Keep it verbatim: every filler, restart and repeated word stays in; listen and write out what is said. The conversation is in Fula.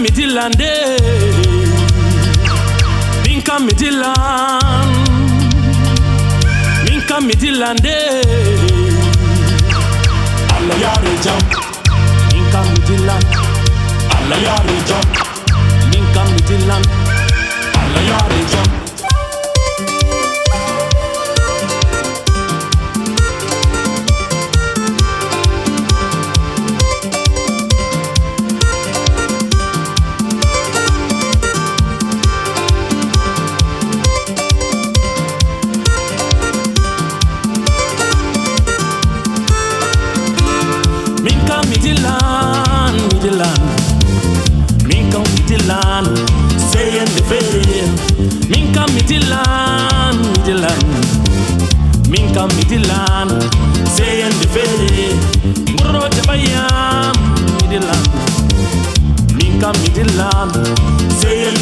midilande, minka midilan, minka midilande, alla yare jam, minka midilan, alla yare jam, minka midilan, alla yare jam. Midilan, Midilan, Minka Midilan, saying the very Minka Midilan, Midilan, Minka Midilan, saying the very Muro Jabayam, Midilan, Minka Midilan, saying